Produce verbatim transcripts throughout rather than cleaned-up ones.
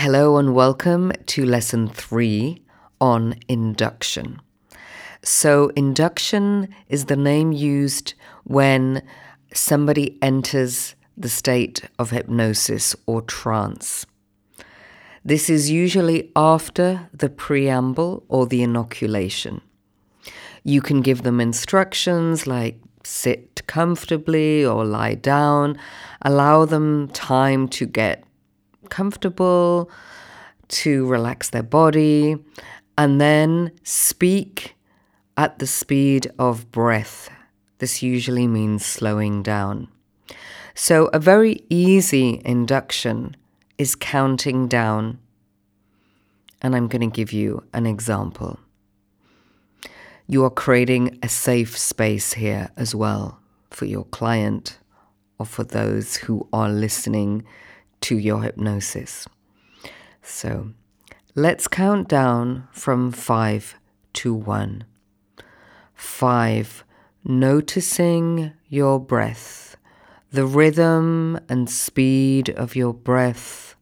Hello and welcome to lesson three on induction. So induction is the name used when somebody enters the state of hypnosis or trance. This is usually after the preamble or the inoculation. You can give them instructions like sit comfortably or lie down, allow them time to get comfortable, to relax their body, and then speak at the speed of breath. This usually means slowing down. So a very easy induction is counting down. And I'm going to give you an example. You are creating a safe space here as well for your client or for those who are listening to your hypnosis. So let's count down from five to one. Five, noticing your breath, the rhythm and speed of your breath,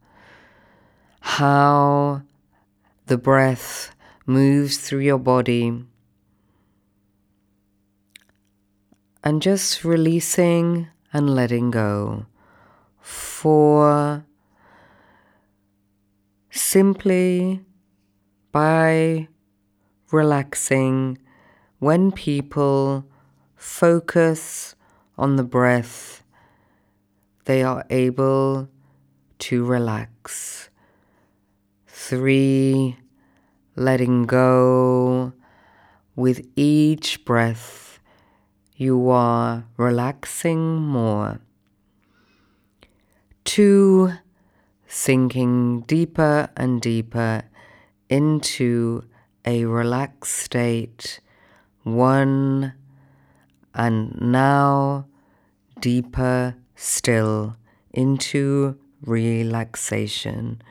how the breath moves through your body, and just releasing and letting go. Four, simply by relaxing. When people focus on the breath, they are able to relax. Three, letting go. With each breath, you are relaxing more. Two, sinking deeper and deeper into a relaxed state. One, and now deeper still into relaxation.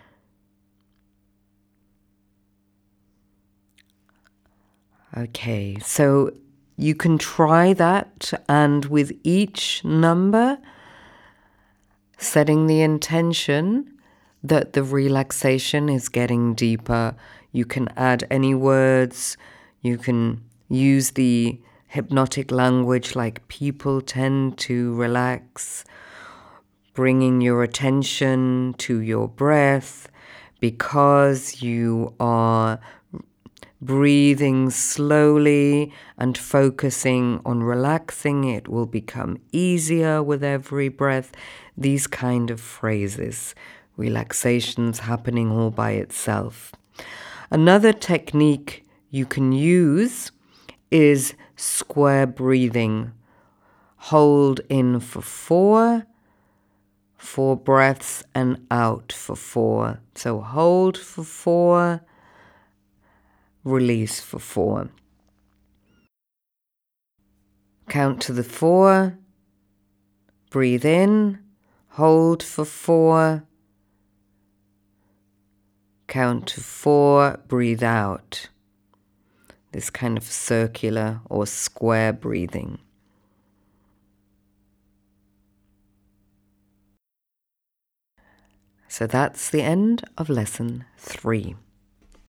Okay, so you can try that, and with each number, setting the intention that the relaxation is getting deeper. You can add any words. You can use the hypnotic language like people tend to relax, bringing your attention to your breath because you are breathing slowly and focusing on relaxing. It will become easier with every breath. These kind of phrases. Relaxation's happening all by itself. Another technique you can use is square breathing. Hold in for four, four breaths, and out for four. So hold for four, release for four. Count to the four, breathe in, hold for four, count to four, breathe out. This kind of circular or square breathing. So that's the end of lesson three.